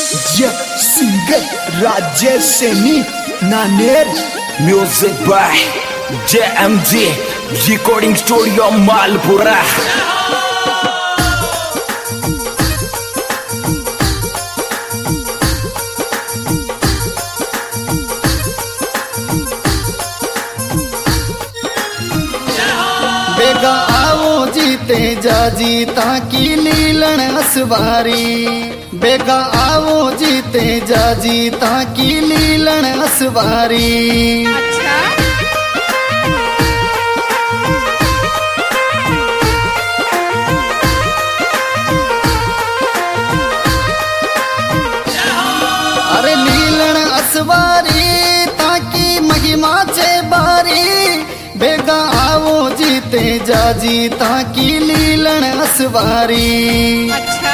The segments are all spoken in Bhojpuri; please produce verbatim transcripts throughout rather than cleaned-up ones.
Yeah, singer Rajesh Seni Naner. Music by J M G Recording Studio Malpura. बेगा आओ जीते जा जीता की लीलन असवारी। बेगा आओ जीते जा जीता की लीलन असवारी। अच्छा अरे लीलन असवारी ताकि महिमा चे बारी। बेगा आओ जीते जा जीता की लीलन असवारी। अच्छा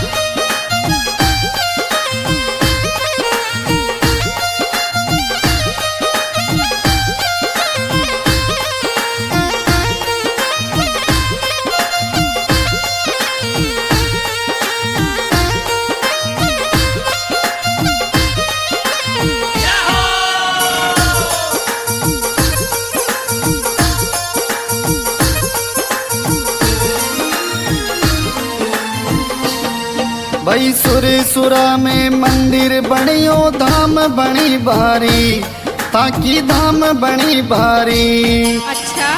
भाई सुर सुरा में मंदिर बनियो धाम बनी भारी। ताकि धाम बनी भारी। अच्छा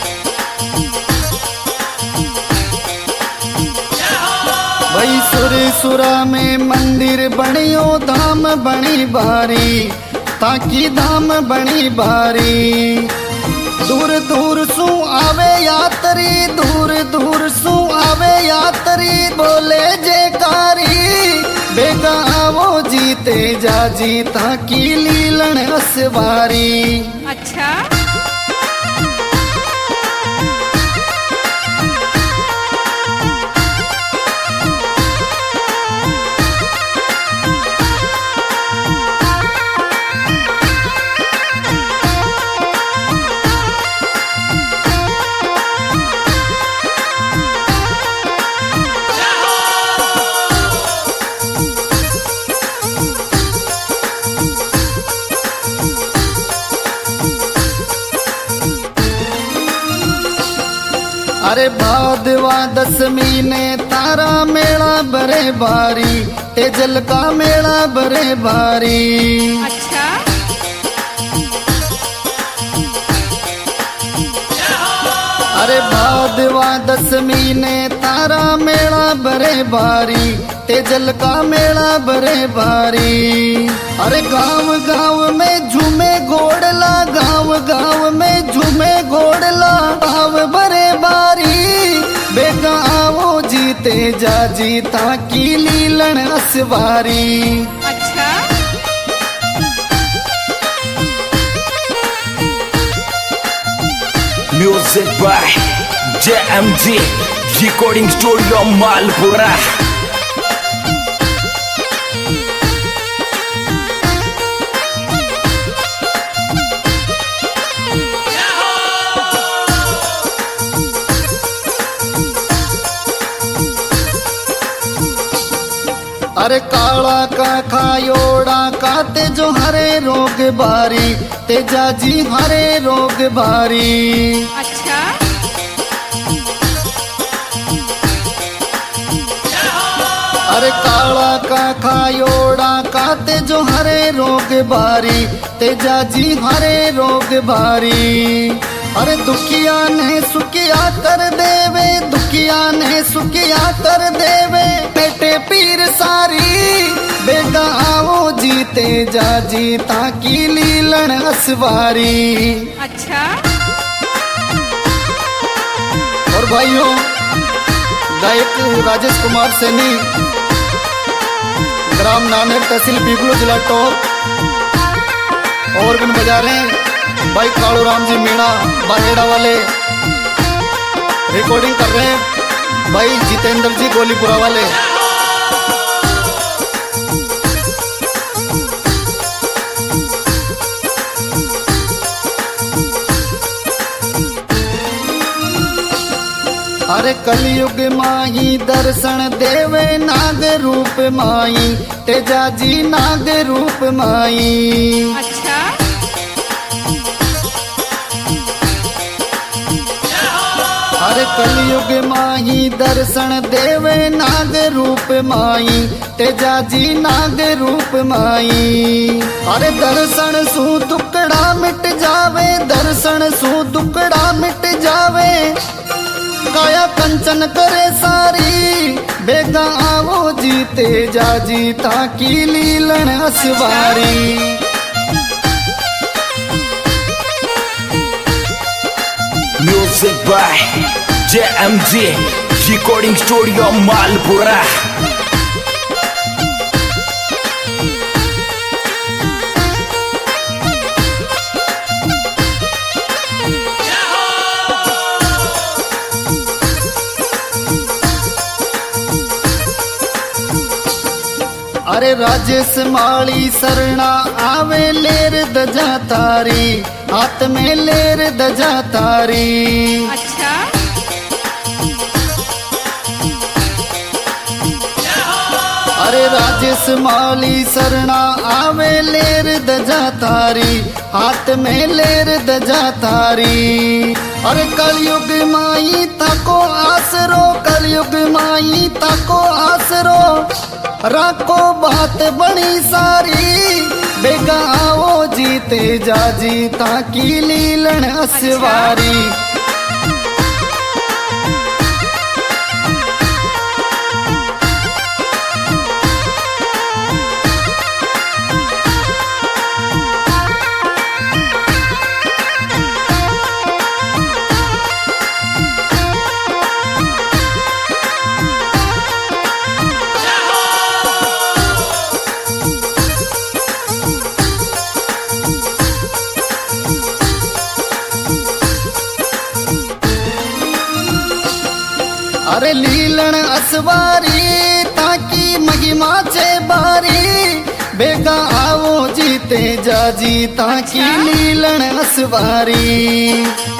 भाई सुर सुरा में मंदिर बनियो धाम बनी भारी। ताकि धाम बनी भारी। दूर दूर सु आवे यात्री। दूर दूर सु आवे यात्री बोले जयकारी। बेगा आवो जीते जा जीता की लीलन असवारी। अच्छा अरे भादवा दसमी ने तारा मेला बरे भारी। तेजल का मेला बरे भारी। अच्छा अरे भादवा दसमी ने तारा मेला बरे भारी। तेजल का मेला बरे भारी। अरे गांव गांव में झूमे घोड़ला। गांव गांव में झूमे घोड़ला भाव बरे बारी। बेगा आओ जीते जा जीता की लीलन असवारी। अच्छा Music by J M G Recording Studio Malpura. अरे काला का खायोड़ा काते जो हरे रोग बारी। तेजा जी हरे रोग बारी। अच्छा अरे काला का खायोड़ा काते जो हरे रोग बारी। तेजा जी हरे रोग बारी। अरे दुखिया ने सुखिया कर देवे। दुखिया ने सुखिया कर देवे पेटे पीर सारी। बेगा आओ जीते जा जीता की लीलन असवारी। अच्छा और भाइयों गायक राजेश कुमार सैनी ग्राम नानेर तहसील पीपलो जिला टॉप ऑर्गन बजा रहे हैं। भाई कालू राम जी मीणा बाहेड़ा वाले रिकॉर्डिंग कर रहे हैं। भाई जितेंद्र जी गोलीपुरा वाले। अरे कलयुग माही दर्शन देवे नाग रूप माई। तेजा जी नाग रूप माई। अच्छा हर कलयुग माही दर्शन देवे नाग रूप माई, तेजा जी नाग रूप माई। अरे दर्शन सु दुकड़ा मिट जावे, दर्शन सु दुकड़ा मिट जावे, काया कंचन करे सारी, बेगा आवो जी तेजा जी ताकी लीलन असवारी। Music by J M G Recording Studio Malpura. अरे राजेश माली सरना आवे लेर दजा तारी, हाथ में लेर दजा तारी। अच्छा अरे राजेश माली सरना आवे लेर दजा तारी, हाथ में लेर दजा तारी। अरे कलयुग माई ताको आसरो, कलयुग माई ताको आसरो, राखो बात बड़ी सारी, बेगा आओ जी तेजा जी ताकी लीलन असवारी। अरे लीलन असवारी ताकी महिमा छे बारी, बेगा आवो जी तेजा जी ताकी लीलन असवारी।